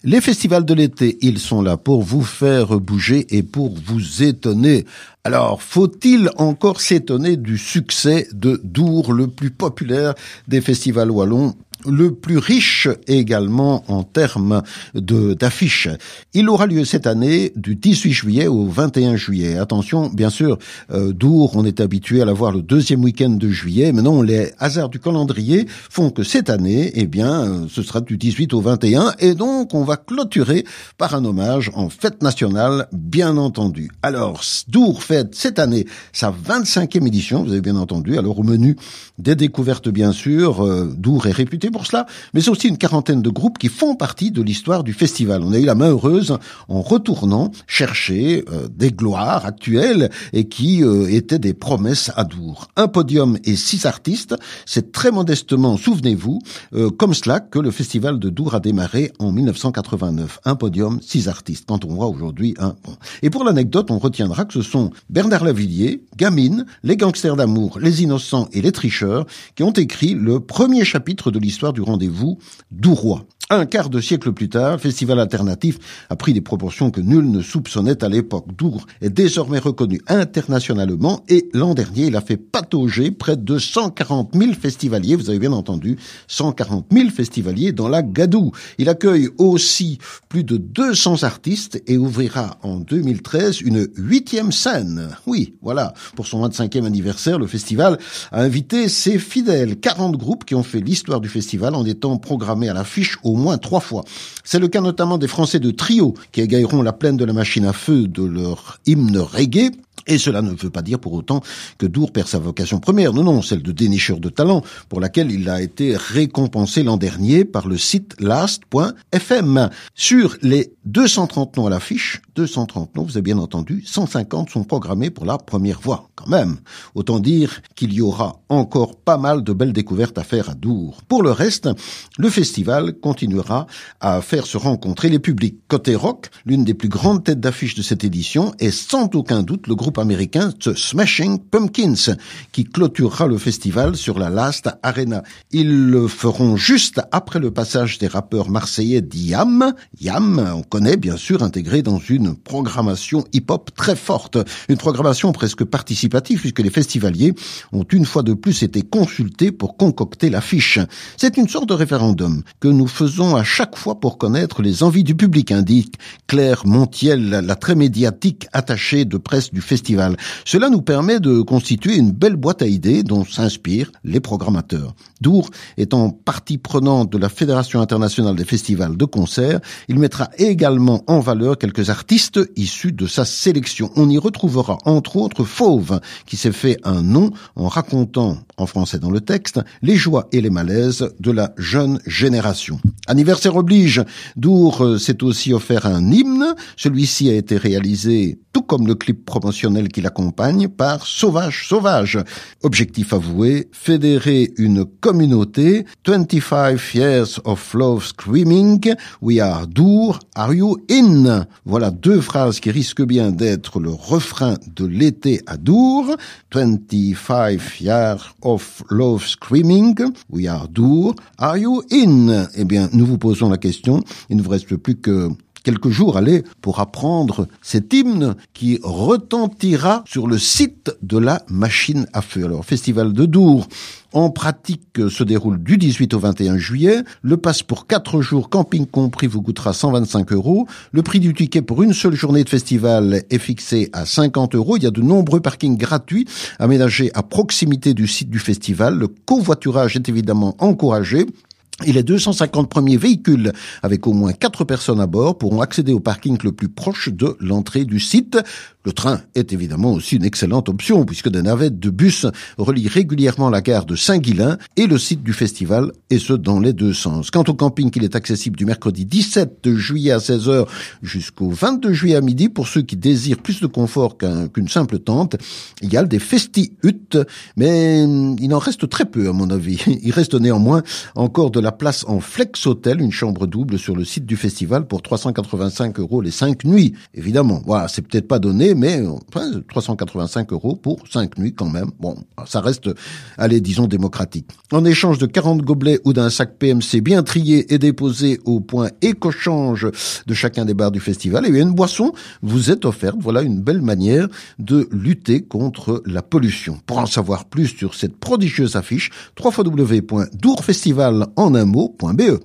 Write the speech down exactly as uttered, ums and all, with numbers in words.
Les festivals de l'été, ils sont là pour vous faire bouger et pour vous étonner. Alors, faut-il encore s'étonner du succès de Dour, le plus populaire des festivals wallons, le plus riche également en termes de d'affiches. Il aura lieu cette année du dix-huit juillet au vingt et un juillet. Attention, bien sûr, euh, Dour, on est habitué à l'avoir le deuxième week-end de juillet. Maintenant, les hasards du calendrier font que cette année, eh bien, euh, ce sera du dix-huit au vingt et un, et donc on va clôturer par un hommage en fête nationale, bien entendu. Alors, Dour fête cette année sa vingt-cinquième édition, vous avez bien entendu. Alors, au menu des découvertes, bien sûr, euh, Dour est réputé pour cela, mais aussi une quarantaine de groupes qui font partie de l'histoire du festival. On a eu la main heureuse en retournant chercher euh, des gloires actuelles et qui euh, étaient des promesses à Dour. Un podium et six artistes, c'est très modestement, souvenez-vous, euh, comme cela que le festival de Dour a démarré en mille neuf cent quatre-vingt-neuf. Un podium, six artistes. Quand on voit aujourd'hui un bon. Et pour l'anecdote, on retiendra que ce sont Bernard Lavilliers, Gamine, les Gangsters d'amour, les Innocents et les Tricheurs qui ont écrit le premier chapitre de l'histoire du rendez-vous dourois. Un quart de siècle plus tard, le festival alternatif a pris des proportions que nul ne soupçonnait à l'époque. Dour est désormais reconnu internationalement et l'an dernier, il a fait patauger près de cent quarante mille festivaliers, vous avez bien entendu, cent quarante mille festivaliers dans la gadoue. Il accueille aussi plus de deux cents artistes et ouvrira en deux mille treize une huitième scène. Oui, voilà, pour son vingt-cinquième anniversaire, le festival a invité ses fidèles, quarante groupes qui ont fait l'histoire du festival en étant programmés à l'affiche au moins trois fois. C'est le cas notamment des Français de Trio qui égailleront la plaine de la machine à feu de leur hymne reggae. Et cela ne veut pas dire pour autant que Dour perd sa vocation première. Non, non, celle de dénicheur de talent, pour laquelle il a été récompensé l'an dernier par le site last point f m. Sur les deux cent trente noms à l'affiche, deux cent trente noms, vous avez bien entendu, cent cinquante sont programmés pour la première voix, quand même. Autant dire qu'il y aura encore pas mal de belles découvertes à faire à Dour. Pour le reste, le festival continuera à faire se rencontrer les publics. Côté rock, l'une des plus grandes têtes d'affiche de cette édition est sans aucun doute le groupe américain The Smashing Pumpkins, qui clôturera le festival sur la Last Arena. Ils le feront juste après le passage des rappeurs marseillais d'Yam. Yam, on connaît bien sûr, intégré dans une programmation hip-hop très forte. Une programmation presque participative, puisque les festivaliers ont une fois de plus été consultés pour concocter l'affiche. C'est une sorte de référendum que nous faisons à chaque fois pour connaître les envies du public, indique Claire Montiel, la très médiatique attachée de presse du festival. Cela nous permet de constituer une belle boîte à idées dont s'inspirent les programmateurs. Dour étant partie prenante de la Fédération internationale des festivals de concerts, il mettra également en valeur quelques artistes issus de sa sélection. On y retrouvera entre autres Fauve, qui s'est fait un nom en racontant, en français dans le texte, les joies et les malaises de la jeune génération. Anniversaire oblige, Dour s'est aussi offert un hymne. Celui-ci a été réalisé, tout comme le clip promotionnel qui l'accompagne, par Sauvage Sauvage. Objectif avoué, fédérer une communauté. twenty-five years of love screaming. We are Dour, are you in? Voilà deux phrases qui risquent bien d'être le refrain de l'été à Dour. twenty-five years of love screaming. We are Dour, are you in? Eh bien, nous vous posons la question. Il ne vous reste plus que quelques jours, allez, pour apprendre cet hymne qui retentira sur le site de la machine à feu. Alors, Festival de Dour, en pratique, se déroule du dix-huit au vingt et un juillet. Le pass pour quatre jours, camping compris, vous coûtera cent vingt-cinq euros. Le prix du ticket pour une seule journée de festival est fixé à cinquante euros. Il y a de nombreux parkings gratuits aménagés à proximité du site du festival. Le covoiturage est évidemment encouragé. Et les deux cent cinquante premiers véhicules avec au moins quatre personnes à bord pourront accéder au parking le plus proche de l'entrée du site. Le train est évidemment aussi une excellente option puisque des navettes de bus relient régulièrement la gare de Saint-Guilain et le site du festival, et ce dans les deux sens. Quant au camping, il est accessible du mercredi dix-sept juillet à seize heures jusqu'au vingt-deux juillet à midi pour ceux qui désirent plus de confort qu'un, qu'une simple tente. Il y a des festi-huttes, mais il en reste très peu à mon avis. Il reste néanmoins encore de la place en Flex Hotel, une chambre double sur le site du festival pour trois cent quatre-vingt-cinq euros les cinq nuits. Évidemment, voilà, c'est peut-être pas donné, mais enfin, trois cent quatre-vingt-cinq euros pour cinq nuits quand même. Bon, ça reste, allez, disons démocratique. En échange de quarante gobelets ou d'un sac P M C bien trié et déposé au point éco-change de chacun des bars du festival, et bien une boisson vous est offerte. Voilà une belle manière de lutter contre la pollution. Pour en savoir plus sur cette prodigieuse affiche, w w w point dour festival en un mot point b e.